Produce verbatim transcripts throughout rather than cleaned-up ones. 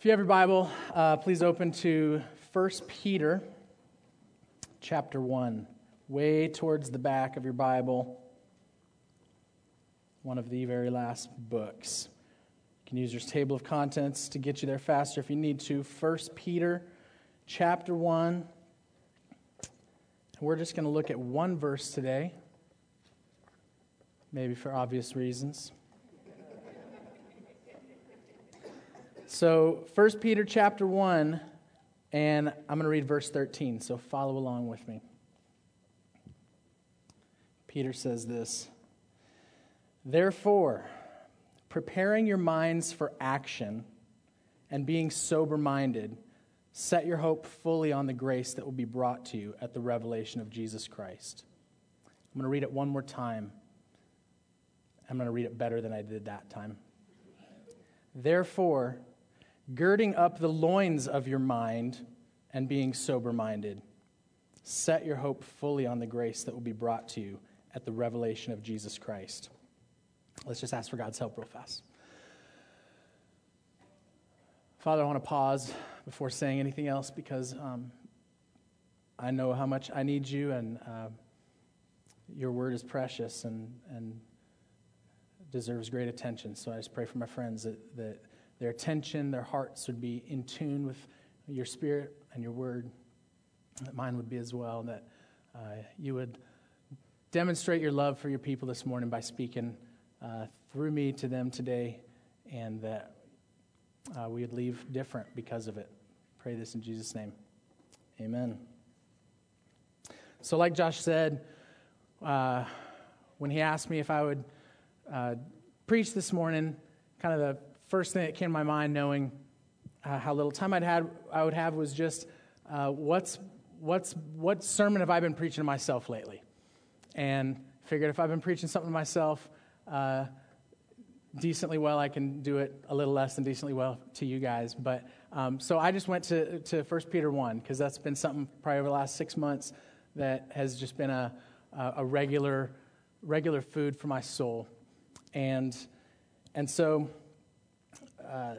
you have your Bible, uh, please open to First Peter chapter one, way towards the back of your Bible, one of the very last books. You can use your table of contents to get you there faster if you need to. First Peter chapter one. We're just going to look at one verse today, maybe for obvious reasons. So, First Peter chapter one, and I'm going to read verse thirteen, so follow along with me. Peter says this, "Therefore, preparing your minds for action and being sober-minded, set your hope fully on the grace that will be brought to you at the revelation of Jesus Christ." I'm going to read it one more time. I'm going to read it better than I did that time. "Therefore, girding up the loins of your mind and being sober-minded, set your hope fully on the grace that will be brought to you at the revelation of Jesus Christ." Let's just ask for God's help real fast. Father, I want to pause before saying anything else because um, I know how much I need you, and uh, your word is precious and, and deserves great attention. So I just pray for my friends that, that their attention, their hearts would be in tune with your spirit and your word, that mine would be as well, and that uh, you would demonstrate your love for your people this morning by speaking uh, through me to them today, and that uh, we would leave different because of it. Pray this in Jesus' name. Amen. So like Josh said, uh, when he asked me if I would uh, preach this morning, kind of the first thing that came to my mind, knowing uh, how little time I'd had, I would have, was just uh, what's what's what sermon have I been preaching to myself lately? And figured if I've been preaching something to myself uh, decently well, I can do it a little less than decently well to you guys. But um, so I just went to to First Peter one, because that's been something probably over the last six months that has just been a a regular regular food for my soul, and and so. Uh,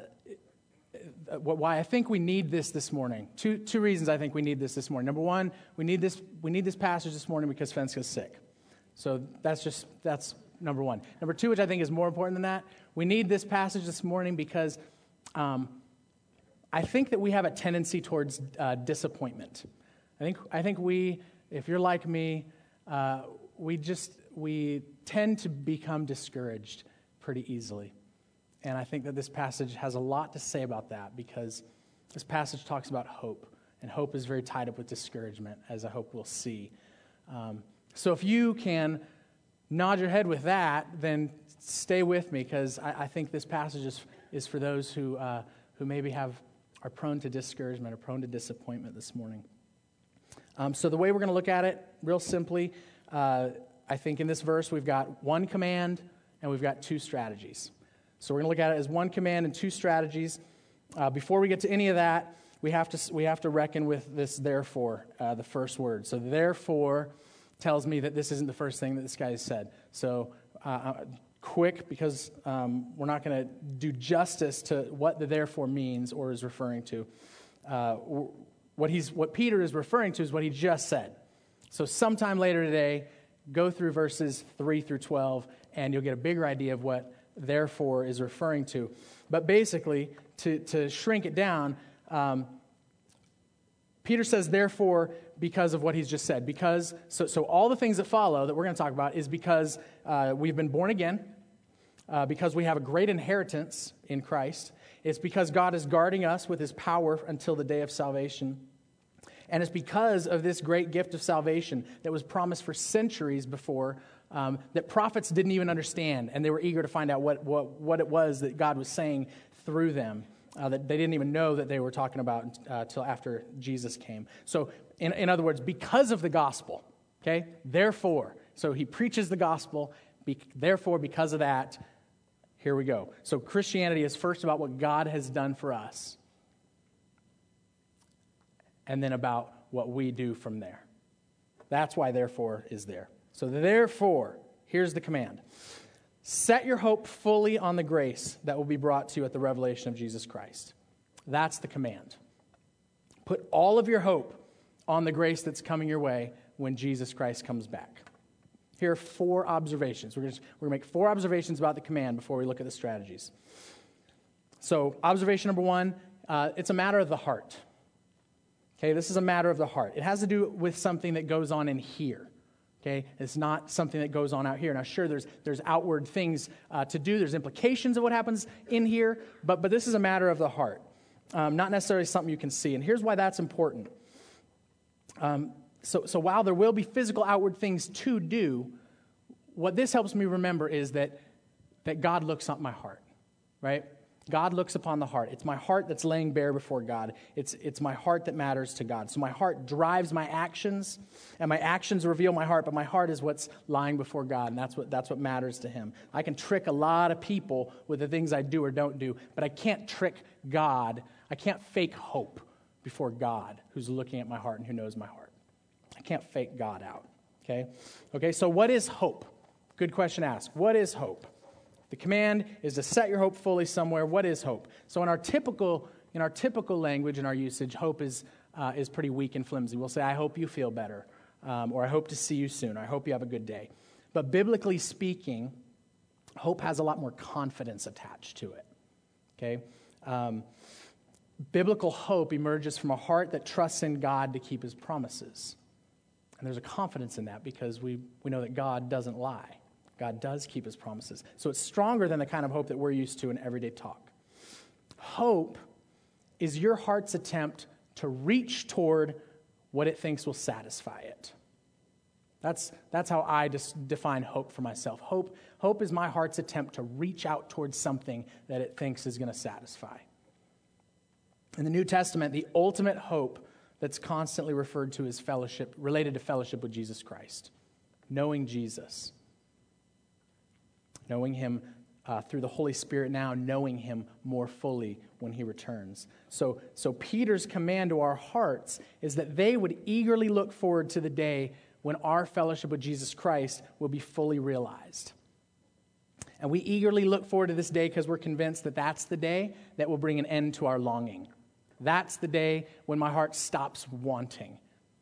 why I think we need this this morning. Two two reasons I think we need this this morning. Number one, we need this we need this passage this morning because Fenska's sick. So that's just that's number one. Number two, which I think is more important than that, we need this passage this morning because um, I think that we have a tendency towards uh, disappointment. I think I think we, if you're like me, uh, we just we tend to become discouraged pretty easily. And I think that this passage has a lot to say about that, because this passage talks about hope, and hope is very tied up with discouragement, as I hope we'll see. Um, so if you can nod your head with that, then stay with me, because I, I think this passage is, is for those who uh, who maybe have are prone to discouragement or prone to disappointment this morning. Um, so the way we're going to look at it, real simply, uh, I think in this verse we've got one command and we've got two strategies. So we're going to look at it as one command and two strategies. Uh, before we get to any of that, we have to we have to reckon with this therefore, uh, the first word. So therefore tells me that this isn't the first thing that this guy has said. So uh, quick, because um, we're not going to do justice to what the therefore means or is referring to. Uh, what he's what Peter is referring to is what he just said. So sometime later today, go through verses three through twelve, and you'll get a bigger idea of what therefore is referring to. But basically, to, to shrink it down, um, Peter says therefore because of what he's just said. Because so, so all the things that follow that we're going to talk about is because uh, we've been born again, uh, because we have a great inheritance in Christ. It's because God is guarding us with his power until the day of salvation. And it's because of this great gift of salvation that was promised for centuries before, Um, that prophets didn't even understand, and they were eager to find out what what, what it was that God was saying through them, uh, that they didn't even know that they were talking about until uh, after Jesus came. So, in, in other words, because of the gospel, okay, therefore, so he preaches the gospel, be, therefore, because of that, here we go. So Christianity is first about what God has done for us, and then about what we do from there. That's why therefore is there. So therefore, here's the command. Set your hope fully on the grace that will be brought to you at the revelation of Jesus Christ. That's the command. Put all of your hope on the grace that's coming your way when Jesus Christ comes back. Here are four observations. We're going to, we're going to make four observations about the command before we look at the strategies. So, observation number one, uh, it's a matter of the heart. Okay, this is a matter of the heart. It has to do with something that goes on in here. Okay, it's not something that goes on out here. Now, sure, there's there's outward things uh, to do. There's implications of what happens in here, but but this is a matter of the heart, um, not necessarily something you can see. And here's why that's important. Um, so so while there will be physical outward things to do, what this helps me remember is that that God looks at my heart, right? God looks upon the heart. It's my heart that's laying bare before God. It's, it's my heart that matters to God. So my heart drives my actions, and my actions reveal my heart, but my heart is what's lying before God, and that's what, that's what matters to him. I can trick a lot of people with the things I do or don't do, but I can't trick God. I can't fake hope before God, who's looking at my heart and who knows my heart. I can't fake God out, okay? Okay, so what is hope? Good question to ask. What is hope? The command is to set your hope fully somewhere. What is hope? So in our typical in our typical language and our usage, hope is uh, is pretty weak and flimsy. We'll say, "I hope you feel better," um, or "I hope to see you soon," or "I hope you have a good day." But biblically speaking, hope has a lot more confidence attached to it. Okay, um, biblical hope emerges from a heart that trusts in God to keep His promises, and there's a confidence in that because we we know that God doesn't lie. God does keep His promises. So it's stronger than the kind of hope that we're used to in everyday talk. Hope is your heart's attempt to reach toward what it thinks will satisfy it. That's, that's how I just define hope for myself. Hope, hope is my heart's attempt to reach out towards something that it thinks is going to satisfy. In the New Testament, the ultimate hope that's constantly referred to is fellowship, related to fellowship with Jesus Christ. Knowing Jesus. Knowing Him uh, through the Holy Spirit now, knowing Him more fully when He returns. So, so Peter's command to our hearts is that they would eagerly look forward to the day when our fellowship with Jesus Christ will be fully realized. And we eagerly look forward to this day because we're convinced that that's the day that will bring an end to our longing. That's the day when my heart stops wanting.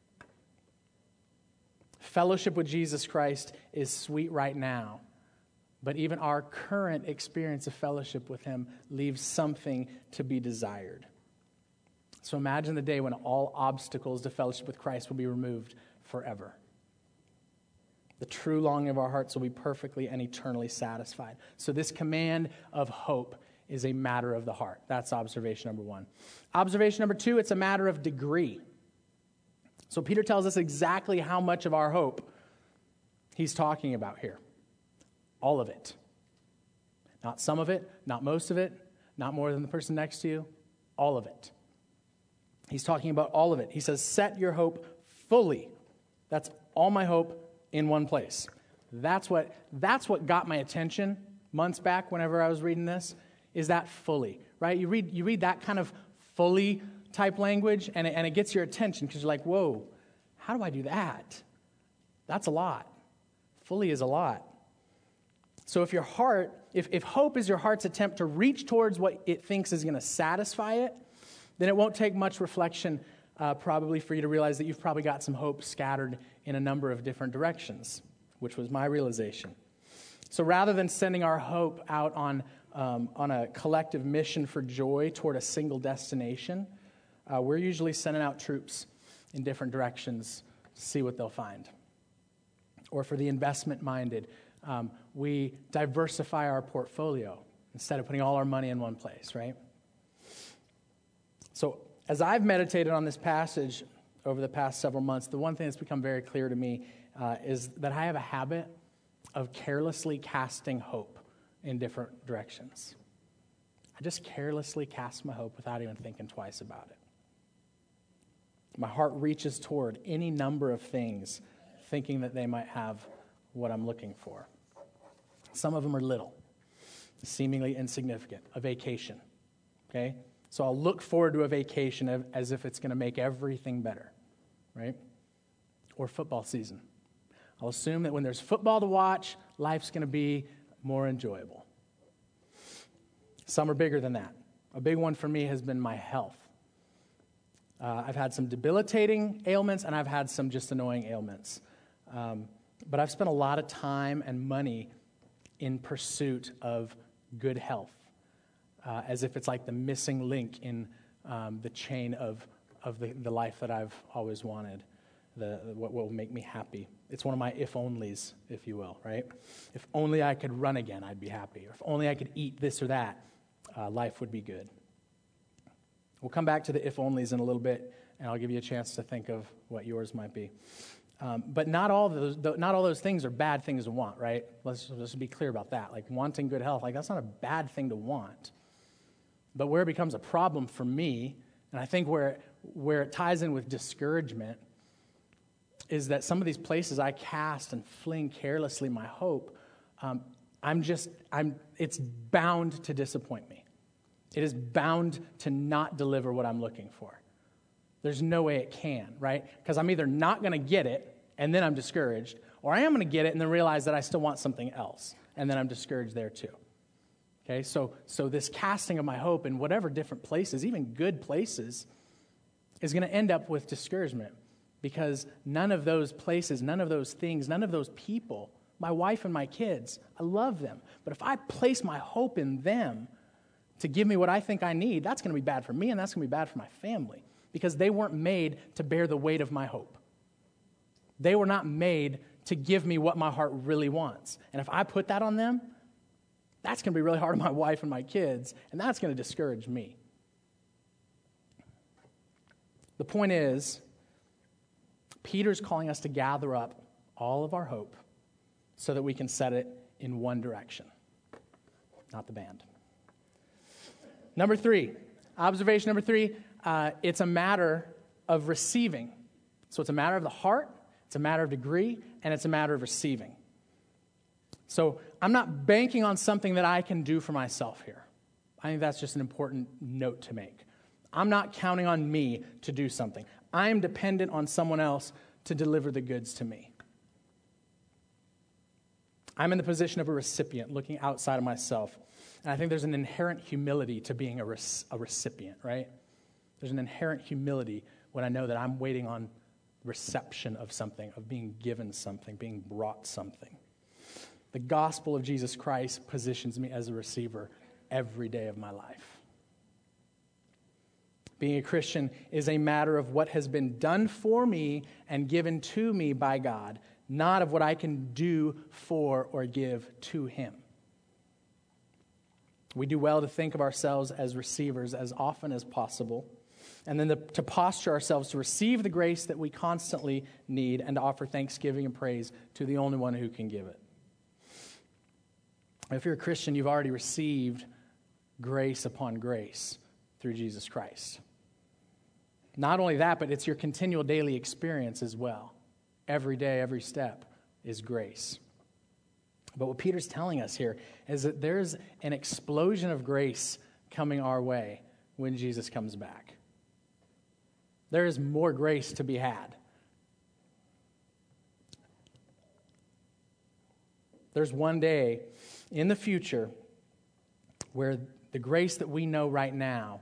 Fellowship with Jesus Christ is sweet right now. But even our current experience of fellowship with Him leaves something to be desired. So imagine the day when all obstacles to fellowship with Christ will be removed forever. The true longing of our hearts will be perfectly and eternally satisfied. So this command of hope is a matter of the heart. That's observation number one. Observation number two, it's a matter of degree. So Peter tells us exactly how much of our hope he's talking about here. All of it. Not some of it, not most of it, not more than the person next to you. All of it. He's talking about all of it. He says, set your hope fully. That's all my hope in one place. That's what, that's what got my attention months back whenever I was reading this, is that fully, right? You read, you read that kind of fully type language, and it, and it gets your attention because you're like, whoa, how do I do that? That's a lot. Fully is a lot. So if your heart, if, if hope is your heart's attempt to reach towards what it thinks is going to satisfy it, then it won't take much reflection uh, probably for you to realize that you've probably got some hope scattered in a number of different directions, which was my realization. So rather than sending our hope out on, um, on a collective mission for joy toward a single destination, uh, we're usually sending out troops in different directions to see what they'll find. Or for the investment-minded, Um, we diversify our portfolio instead of putting all our money in one place, right? So as I've meditated on this passage over the past several months, the one thing that's become very clear to me uh, is that I have a habit of carelessly casting hope in different directions. I just carelessly cast my hope without even thinking twice about it. My heart reaches toward any number of things, thinking that they might have what I'm looking for. Some of them are little, seemingly insignificant. A vacation, okay? So I'll look forward to a vacation as if it's going to make everything better, right? Or football season. I'll assume that when there's football to watch, life's going to be more enjoyable. Some are bigger than that. A big one for me has been my health. Uh, I've had some debilitating ailments, and I've had some just annoying ailments. Um, but I've spent a lot of time and money in pursuit of good health, uh, as if it's like the missing link in um, the chain of, of the, the life that I've always wanted, the, what will make me happy. It's one of my if-onlys, if you will, right? If only I could run again, I'd be happy. Or if only I could eat this or that, uh, life would be good. We'll come back to the if-onlys in a little bit, and I'll give you a chance to think of what yours might be. Um, but not all those, not all those things are bad things to want, right? Let's just be clear about that. Like wanting good health, like that's not a bad thing to want. But where it becomes a problem for me, and I think where where it ties in with discouragement, is that some of these places I cast and fling carelessly my hope, um, I'm just, I'm. it's bound to disappoint me. It is bound to not deliver what I'm looking for. There's no way it can, right? Because I'm either not going to get it, and then I'm discouraged, or I am going to get it and then realize that I still want something else, and then I'm discouraged there too. Okay, so so this casting of my hope in whatever different places, even good places, is going to end up with discouragement, because none of those places, none of those things, none of those people, my wife and my kids, I love them. But if I place my hope in them to give me what I think I need, that's going to be bad for me, and that's going to be bad for my family, because they weren't made to bear the weight of my hope. They were not made to give me what my heart really wants. And if I put that on them, that's going to be really hard on my wife and my kids, and that's going to discourage me. The point is, Peter's calling us to gather up all of our hope so that we can set it in one direction, not the band. Number three, observation number three, uh, it's a matter of receiving. So it's a matter of the heart, it's a matter of degree, and it's a matter of receiving. So I'm not banking on something that I can do for myself here. I think that's just an important note to make. I'm not counting on me to do something. I am dependent on someone else to deliver the goods to me. I'm in the position of a recipient looking outside of myself. And I think there's an inherent humility to being a, res- a recipient, right? There's an inherent humility when I know that I'm waiting on reception of something, of being given something, being brought something. The gospel of Jesus Christ positions me as a receiver every day of my life. Being a Christian is a matter of what has been done for me and given to me by God, not of what I can do for or give to Him. We do well to think of ourselves as receivers as often as possible, and then the, to posture ourselves to receive the grace that we constantly need and to offer thanksgiving and praise to the only one who can give it. If you're a Christian, you've already received grace upon grace through Jesus Christ. Not only that, but it's your continual daily experience as well. Every day, every step is grace. But what Peter's telling us here is that there's an explosion of grace coming our way when Jesus comes back. There is more grace to be had. There's one day in the future where the grace that we know right now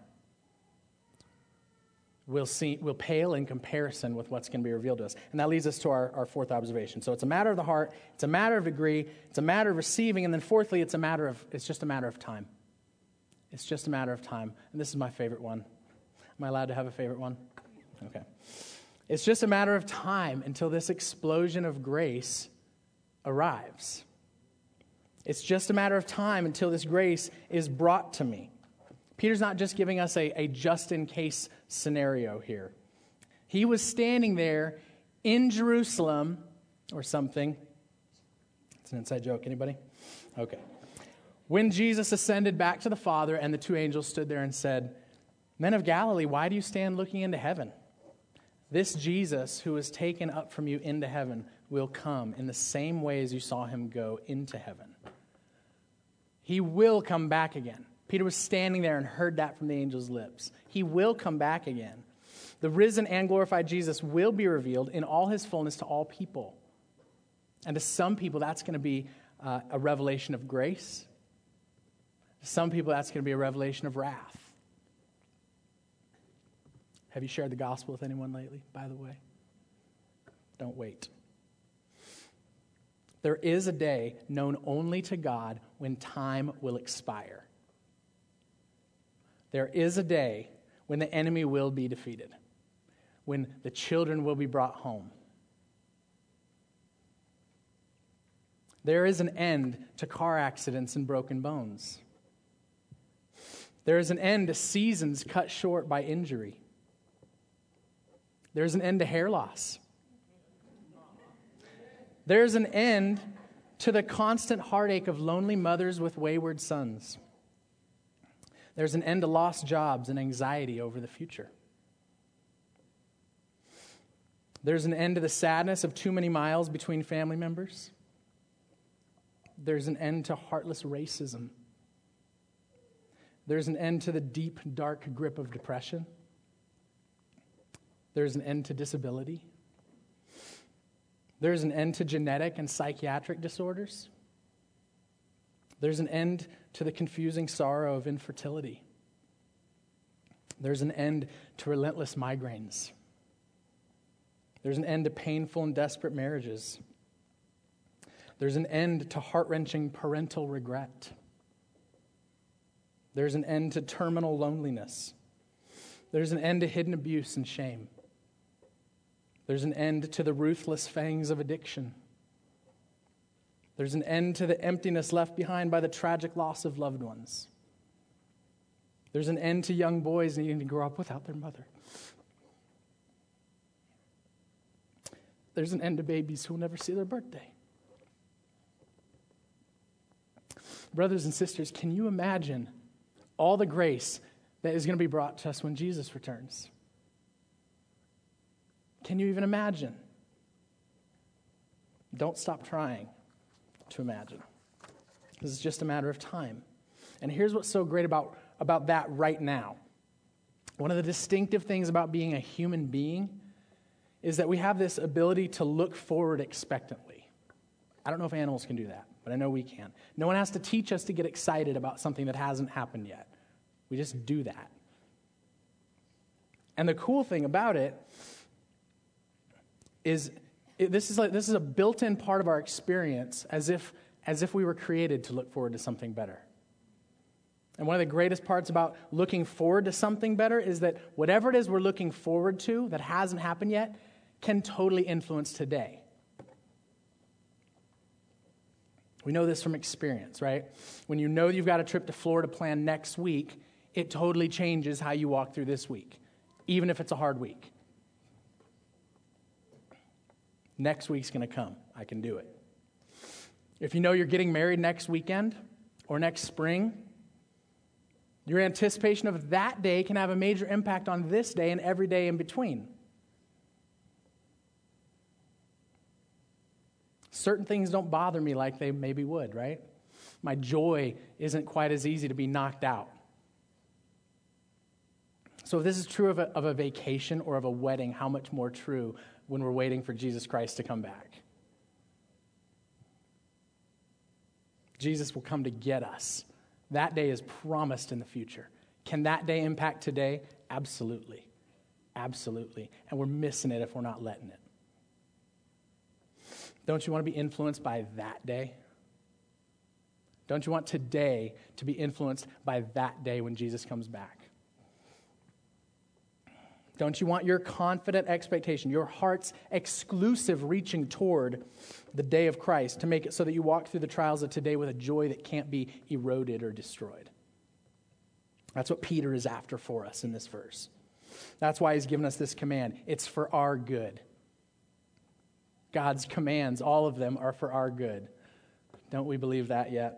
will see will pale in comparison with what's going to be revealed to us. And that leads us to our, our fourth observation. So it's a matter of the heart, it's a matter of degree, it's a matter of receiving, and then fourthly, it's a matter of it's just a matter of time. It's just a matter of time. And this is my favorite one. Am I allowed to have a favorite one? Okay. It's just a matter of time until this explosion of grace arrives. It's just a matter of time until this grace is brought to me. Peter's not just giving us a, a just-in-case scenario here. He was standing there in Jerusalem or something. It's an inside joke. Anybody? Okay. When Jesus ascended back to the Father and the two angels stood there and said, "Men of Galilee, why do you stand looking into heaven? This Jesus who was taken up from you into heaven will come in the same way as you saw him go into heaven." He will come back again. Peter was standing there and heard that from the angel's lips. He will come back again. The risen and glorified Jesus will be revealed in all his fullness to all people. And to some people, that's going to be uh, a revelation of grace. To some people, that's going to be a revelation of wrath. Have you shared the gospel with anyone lately, by the way? Don't wait. There is a day known only to God when time will expire. There is a day when the enemy will be defeated, when the children will be brought home. There is an end to car accidents and broken bones. There is an end to seasons cut short by injury. There's an end to hair loss. There's an end to the constant heartache of lonely mothers with wayward sons. There's an end to lost jobs and anxiety over the future. There's an end to the sadness of too many miles between family members. There's an end to heartless racism. There's an end to the deep, dark grip of depression. There's an end to disability. There's an end to genetic and psychiatric disorders. There's an end to the confusing sorrow of infertility. There's an end to relentless migraines. There's an end to painful and desperate marriages. There's an end to heart-wrenching parental regret. There's an end to terminal loneliness. There's an end to hidden abuse and shame. There's an end to the ruthless fangs of addiction. There's an end to the emptiness left behind by the tragic loss of loved ones. There's an end to young boys needing to grow up without their mother. There's an end to babies who will never see their birthday. Brothers and sisters, can you imagine all the grace that is going to be brought to us when Jesus returns? Can you even imagine? Don't stop trying to imagine. This is just a matter of time. And here's what's so great about, about that right now. One of the distinctive things about being a human being is that we have this ability to look forward expectantly. I don't know if animals can do that, but I know we can. No one has to teach us to get excited about something that hasn't happened yet. We just do that. And the cool thing about it is it, this is like this is a built-in part of our experience, as if as if we were created to look forward to something better. And one of the greatest parts about looking forward to something better is that whatever it is we're looking forward to that hasn't happened yet can totally influence today. We know this from experience, right? When you know you've got a trip to Florida planned next week, it totally changes how you walk through this week, even if it's a hard week. Next week's going to come. I can do it. If you know you're getting married next weekend or next spring, your anticipation of that day can have a major impact on this day and every day in between. Certain things don't bother me like they maybe would, right? My joy isn't quite as easy to be knocked out. So if this is true of a, of a vacation or of a wedding, how much more true when we're waiting for Jesus Christ to come back? Jesus will come to get us. That day is promised in the future. Can that day impact today? Absolutely. Absolutely. And we're missing it if we're not letting it. Don't you want to be influenced by that day? Don't you want today to be influenced by that day when Jesus comes back? Don't you want your confident expectation, your heart's exclusive reaching toward the day of Christ to make it so that you walk through the trials of today with a joy that can't be eroded or destroyed? That's what Peter is after for us in this verse. That's why he's given us this command. It's for our good. God's commands, all of them, are for our good. Don't we believe that yet?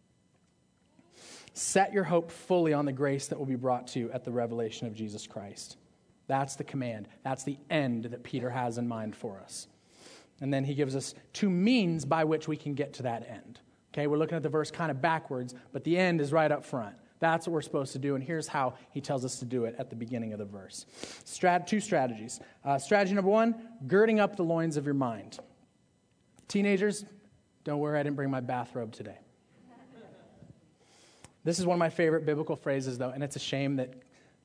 Set your hope fully on the grace that will be brought to you at the revelation of Jesus Christ. That's the command. That's the end that Peter has in mind for us. And then he gives us two means by which we can get to that end. Okay, we're looking at the verse kind of backwards, but the end is right up front. That's what we're supposed to do, and here's how he tells us to do it at the beginning of the verse. Strat- two strategies. Uh, strategy number one, girding up the loins of your mind. Teenagers, don't worry, I didn't bring my bathrobe today. This is one of my favorite biblical phrases, though, and it's a shame that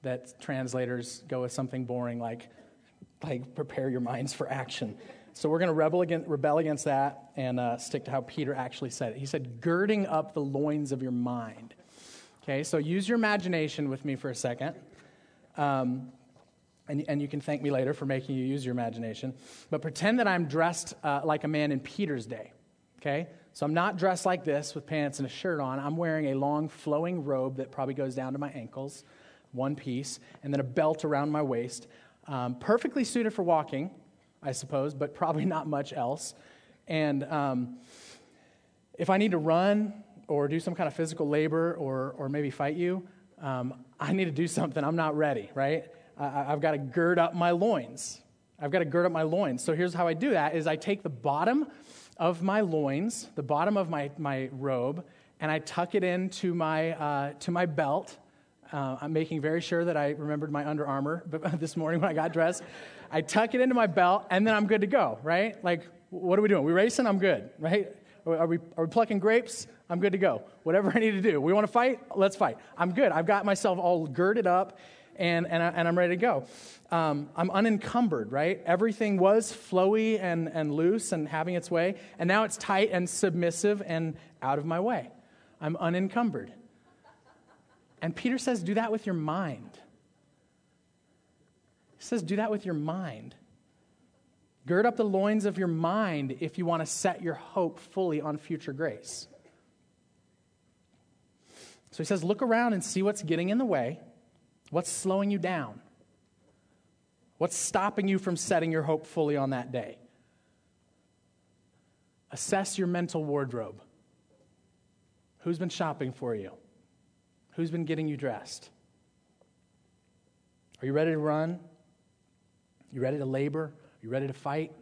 that translators go with something boring like, like prepare your minds for action. So we're going to rebel against, rebel against that and uh, stick to how Peter actually said it. He said, girding up the loins of your mind. Okay, so use your imagination with me for a second. Um, and, and you can thank me later for making you use your imagination. But pretend that I'm dressed uh, like a man in Peter's day. Okay, so I'm not dressed like this with pants and a shirt on. I'm wearing a long flowing robe that probably goes down to my ankles, one piece, and then a belt around my waist. Um, perfectly suited for walking, I suppose, but probably not much else. And um, if I need to run or do some kind of physical labor or or maybe fight you, um, I need to do something. I'm not ready, right? I, I've got to gird up my loins. I've got to gird up my loins. So here's how I do that, is I take the bottom of my loins, the bottom of my, my robe, and I tuck it into my, uh, to my belt. Uh, I'm making very sure that I remembered my Under Armour this morning when I got dressed. I tuck it into my belt, and then I'm good to go, right? Like, what are we doing? We racing? I'm good, right? Are we, are we plucking grapes? I'm good to go. Whatever I need to do. We want to fight? Let's fight. I'm good. I've got myself all girded up, and and, I, and I'm ready to go. Um, I'm unencumbered, right? Everything was flowy and, and loose and having its way, and now it's tight and submissive and out of my way. I'm unencumbered. And Peter says, do that with your mind. He says, do that with your mind. Gird up the loins of your mind if you want to set your hope fully on future grace. So he says, look around and see what's getting in the way. What's slowing you down? What's stopping you from setting your hope fully on that day? Assess your mental wardrobe. Who's been shopping for you? Who's been getting you dressed? Are you ready to run? You ready to labor? You ready to fight?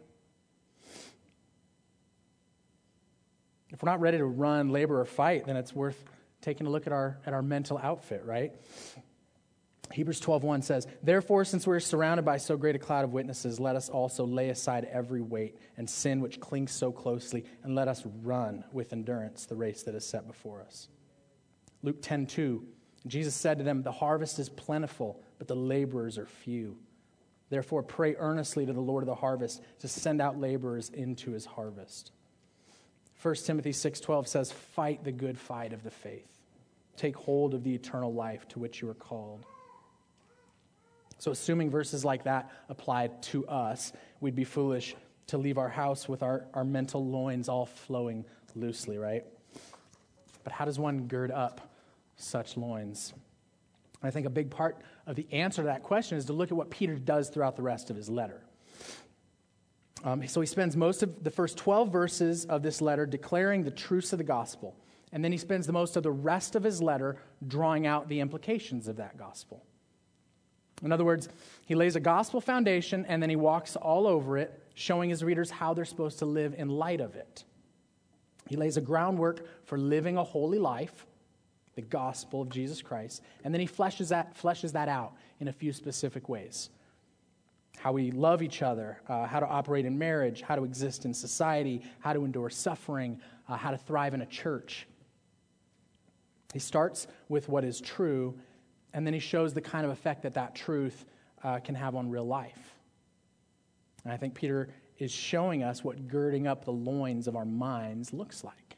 If we're not ready to run, labor, or fight, then it's worth taking a look at our at our mental outfit, right? Hebrews twelve one says, therefore, since we are surrounded by so great a cloud of witnesses, let us also lay aside every weight and sin which clings so closely, and let us run with endurance the race that is set before us. Luke ten two, Jesus said to them, the harvest is plentiful, but the laborers are few. Therefore, pray earnestly to the Lord of the harvest to send out laborers into his harvest. First Timothy six twelve says, fight the good fight of the faith. Take hold of the eternal life to which you are called. So assuming verses like that applied to us, we'd be foolish to leave our house with our, our mental loins all flowing loosely, right? But how does one gird up such loins? I think a big part of the answer to that question is to look at what Peter does throughout the rest of his letter. Um, so he spends most of the first twelve verses of this letter declaring the truths of the gospel. And then he spends the most of the rest of his letter drawing out the implications of that gospel. In other words, he lays a gospel foundation and then he walks all over it, showing his readers how they're supposed to live in light of it. He lays a groundwork for living a holy life, the gospel of Jesus Christ, and then he fleshes that, fleshes that out in a few specific ways. How we love each other, uh, how to operate in marriage, how to exist in society, how to endure suffering, uh, how to thrive in a church. He starts with what is true, and then he shows the kind of effect that that truth uh, can have on real life. And I think Peter is showing us what girding up the loins of our minds looks like.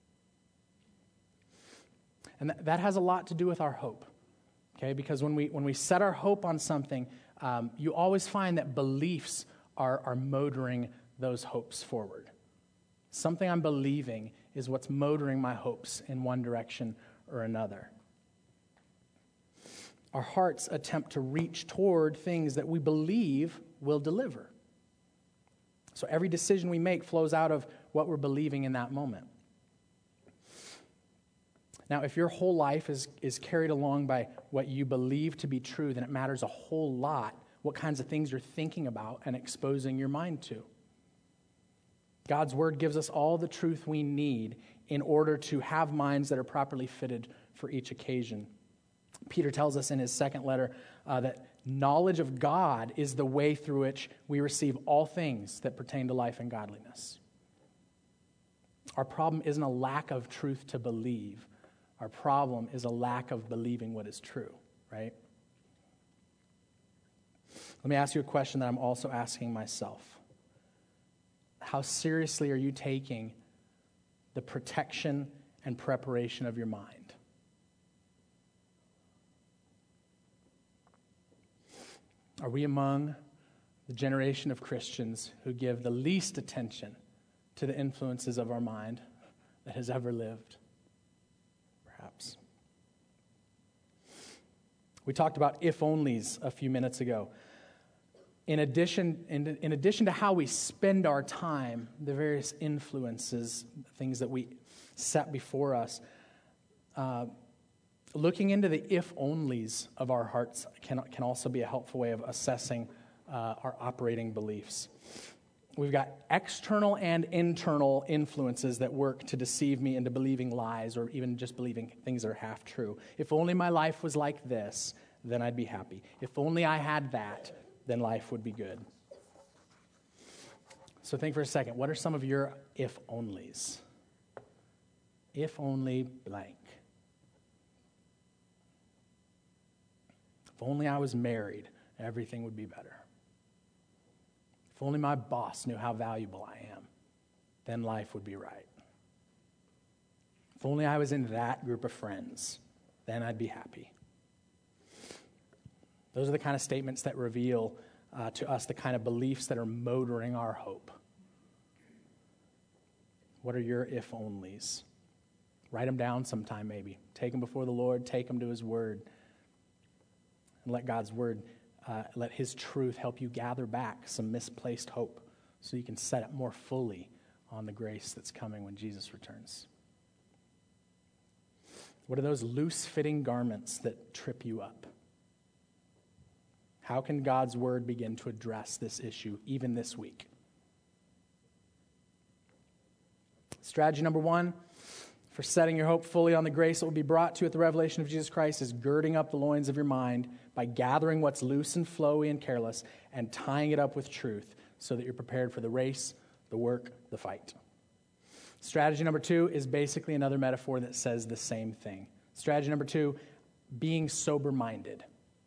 And th- that has a lot to do with our hope, okay? Because when we when we set our hope on something, um, you always find that beliefs are, are motoring those hopes forward. Something I'm believing is what's motoring my hopes in one direction or another. Our hearts attempt to reach toward things that we believe will deliver. So every decision we make flows out of what we're believing in that moment. Now, if your whole life is, is carried along by what you believe to be true, then it matters a whole lot what kinds of things you're thinking about and exposing your mind to. God's word gives us all the truth we need in order to have minds that are properly fitted for each occasion. Peter tells us in his second letter uh, that knowledge of God is the way through which we receive all things that pertain to life and godliness. Our problem isn't a lack of truth to believe. Our problem is a lack of believing what is true, right? Let me ask you a question that I'm also asking myself. How seriously are you taking the protection and preparation of your mind? Are we among the generation of Christians who give the least attention to the influences of our mind that has ever lived? Perhaps. We talked about if-onlys a few minutes ago. In addition, in, in addition to how we spend our time, the various influences, things that we set before us, uh, looking into the if-onlys of our hearts can, can also be a helpful way of assessing uh, our operating beliefs. We've got external and internal influences that work to deceive me into believing lies or even just believing things that are half true. If only my life was like this, then I'd be happy. If only I had that, then life would be good. So think for a second. What are some of your if-onlys? If only blank. If only I was married, everything would be better. If only my boss knew how valuable I am, then life would be right. If only I was in that group of friends, then I'd be happy. Those are the kind of statements that reveal uh, to us the kind of beliefs that are motoring our hope. What are your if-onlys? Write them down sometime maybe. Take them before the Lord, take them to His Word, and let God's Word Uh, let His truth help you gather back some misplaced hope so you can set it more fully on the grace that's coming when Jesus returns. What are those loose-fitting garments that trip you up? How can God's Word begin to address this issue even this week? Strategy number one for setting your hope fully on the grace that will be brought to you at the revelation of Jesus Christ is girding up the loins of your mind by gathering what's loose and flowy and careless and tying it up with truth so that you're prepared for the race, the work, the fight. Strategy number two is basically another metaphor that says the same thing. Strategy number two, being sober-minded.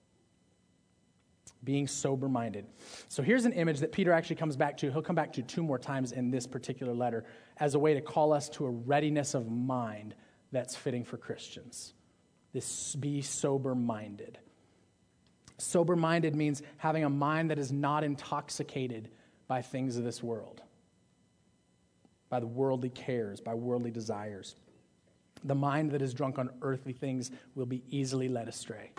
Being sober-minded. So here's an image that Peter actually comes back to. He'll come back to two more times in this particular letter as a way to call us to a readiness of mind that's fitting for Christians. This be sober-minded. Sober-minded means having a mind that is not intoxicated by things of this world, by the worldly cares, by worldly desires. The mind that is drunk on earthly things will be easily led astray.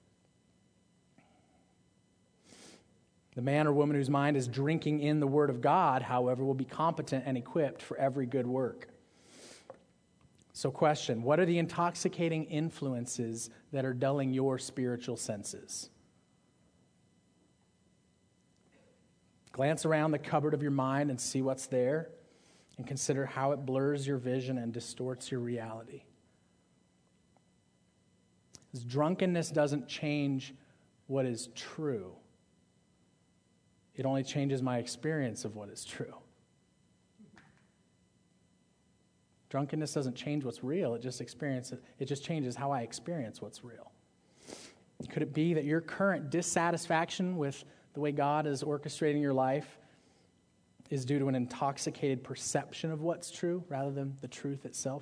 The man or woman whose mind is drinking in the Word of God, however, will be competent and equipped for every good work. So question, what are the intoxicating influences that are dulling your spiritual senses? Glance around the cupboard of your mind and see what's there, and consider how it blurs your vision and distorts your reality. Because drunkenness doesn't change what is true. It only changes my experience of what is true. Drunkenness doesn't change what's real, it just experience it, it just changes how I experience what's real. Could it be that your current dissatisfaction with the way God is orchestrating your life is due to an intoxicated perception of what's true rather than the truth itself?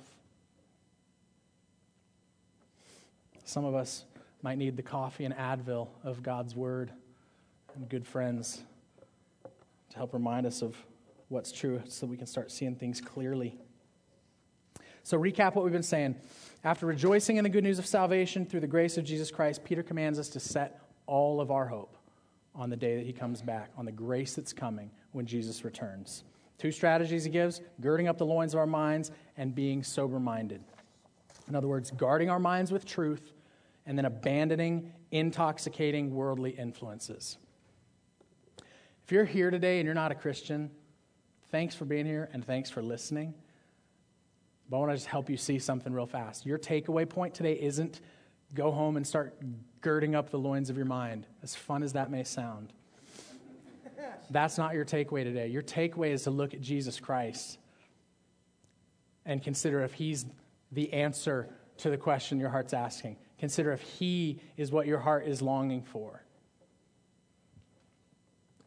Some of us might need the coffee and Advil of God's Word and good friends to help remind us of what's true so we can start seeing things clearly. So recap what we've been saying. After rejoicing in the good news of salvation through the grace of Jesus Christ, Peter commands us to set all of our hope on the day that He comes back, on the grace that's coming when Jesus returns. Two strategies he gives: girding up the loins of our minds and being sober-minded. In other words, guarding our minds with truth and then abandoning intoxicating worldly influences. If you're here today and you're not a Christian, thanks for being here and thanks for listening. But I want to just help you see something real fast. Your takeaway point today isn't go home and start girding up the loins of your mind, as fun as that may sound. That's not your takeaway today. Your takeaway is to look at Jesus Christ and consider if He's the answer to the question your heart's asking. Consider if He is what your heart is longing for.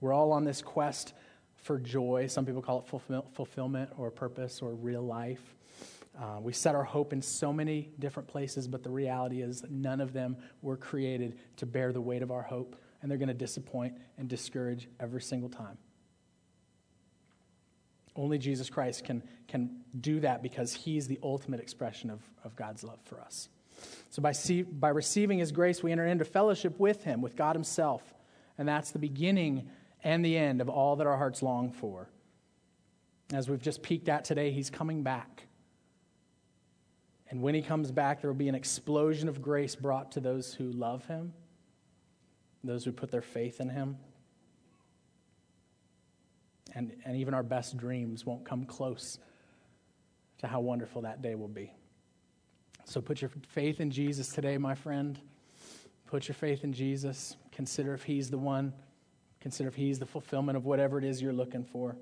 We're all on this quest for joy. Some people call it fulfill- fulfillment or purpose or real life. Uh, we set our hope in so many different places, but the reality is that none of them were created to bear the weight of our hope, and they're going to disappoint and discourage every single time. Only Jesus Christ can, can do that because he's the ultimate expression of, of God's love for us. So by, see, by receiving his grace, we enter into fellowship with him, with God himself, and that's the beginning and the end of all that our hearts long for. As we've just peeked at today, he's coming back. And when he comes back, there will be an explosion of grace brought to those who love him, those who put their faith in him. And, and even our best dreams won't come close to how wonderful that day will be. So put your faith in Jesus today, my friend. Put your faith in Jesus. Consider if he's the one. Consider if he's the fulfillment of whatever it is you're looking for.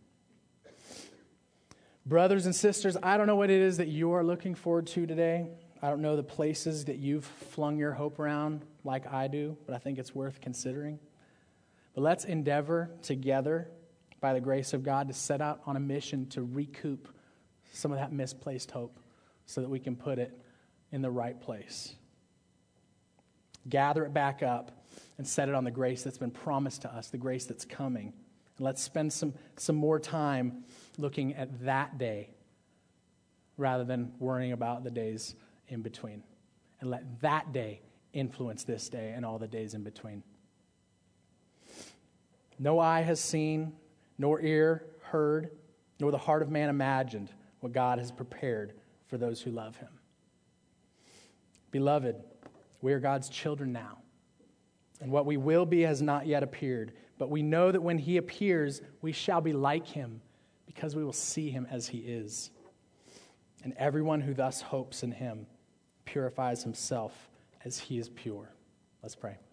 Brothers and sisters, I don't know what it is that you are looking forward to today. I don't know the places that you've flung your hope around like I do, but I think it's worth considering. But let's endeavor together, by the grace of God, to set out on a mission to recoup some of that misplaced hope so that we can put it in the right place. Gather it back up and set it on the grace that's been promised to us, the grace that's coming. And let's spend some, some more time looking at that day rather than worrying about the days in between. And let that day influence this day and all the days in between. No eye has seen, nor ear heard, nor the heart of man imagined what God has prepared for those who love him. Beloved, we are God's children now, and what we will be has not yet appeared, but we know that when he appears, we shall be like him, because we will see him as he is. And everyone who thus hopes in him purifies himself as he is pure. Let's pray.